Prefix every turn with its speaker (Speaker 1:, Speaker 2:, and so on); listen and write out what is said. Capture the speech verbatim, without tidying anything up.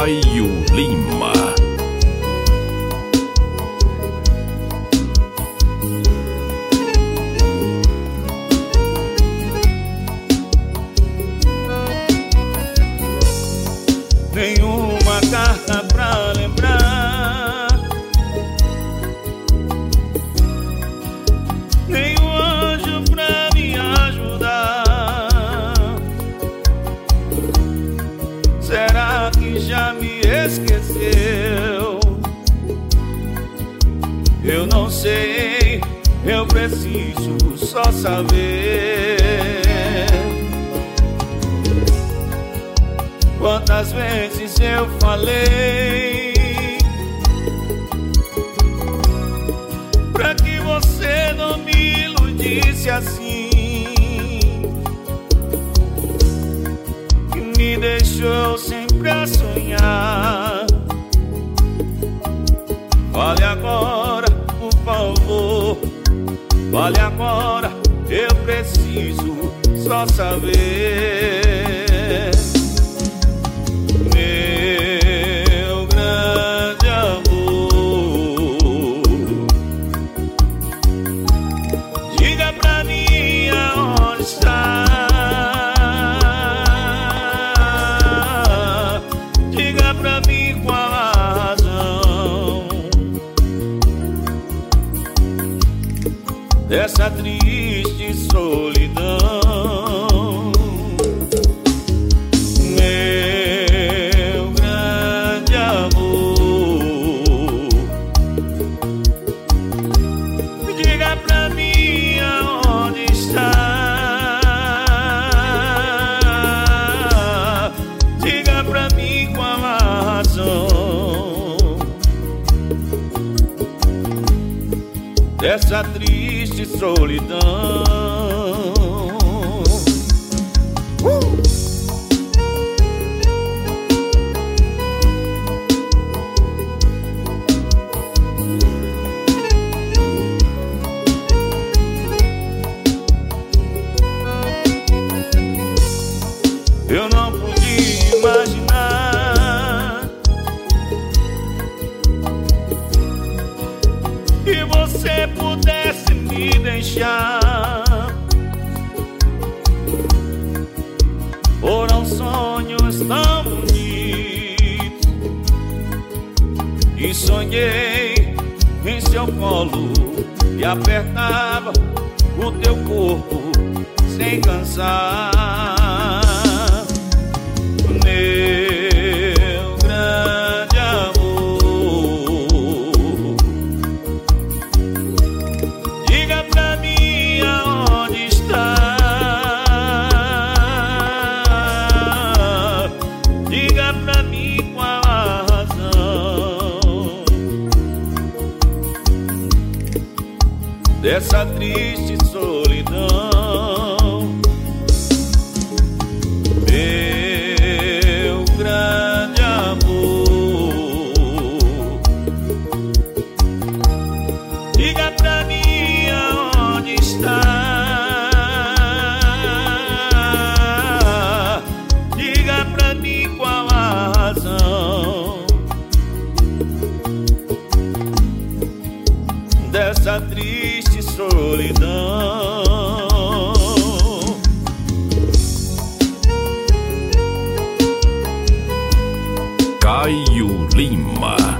Speaker 1: Caio Lima.
Speaker 2: Nenhuma carta pra lembrar, nenhum anjo pra me ajudar. Será que já me esqueceu? Eu não sei, eu preciso só saber quantas vezes eu falei pra que você não me iludisse assim, que me deixou sempre a sonhar. Fale agora, por favor, fale agora, eu preciso só saber. Meu grande amor, diga pra mim aonde está, diga pra mim qual a razão dessa triste solidão. Diga pra mim aonde está, diga pra mim qual a razão dessa triste solidão. uh! Eu não podia imaginar que você pudesse me deixar. Foram sonhos tão bonitos e sonhei em seu colo e apertava o teu corpo sem cansar. Meu grande amor, diga pra mim aonde está, diga pra mim qual a razão dessa triste solidão. Grande amor, diga pra mim aonde está, diga pra mim qual a razão dessa triste solidão.
Speaker 1: Caio Lima.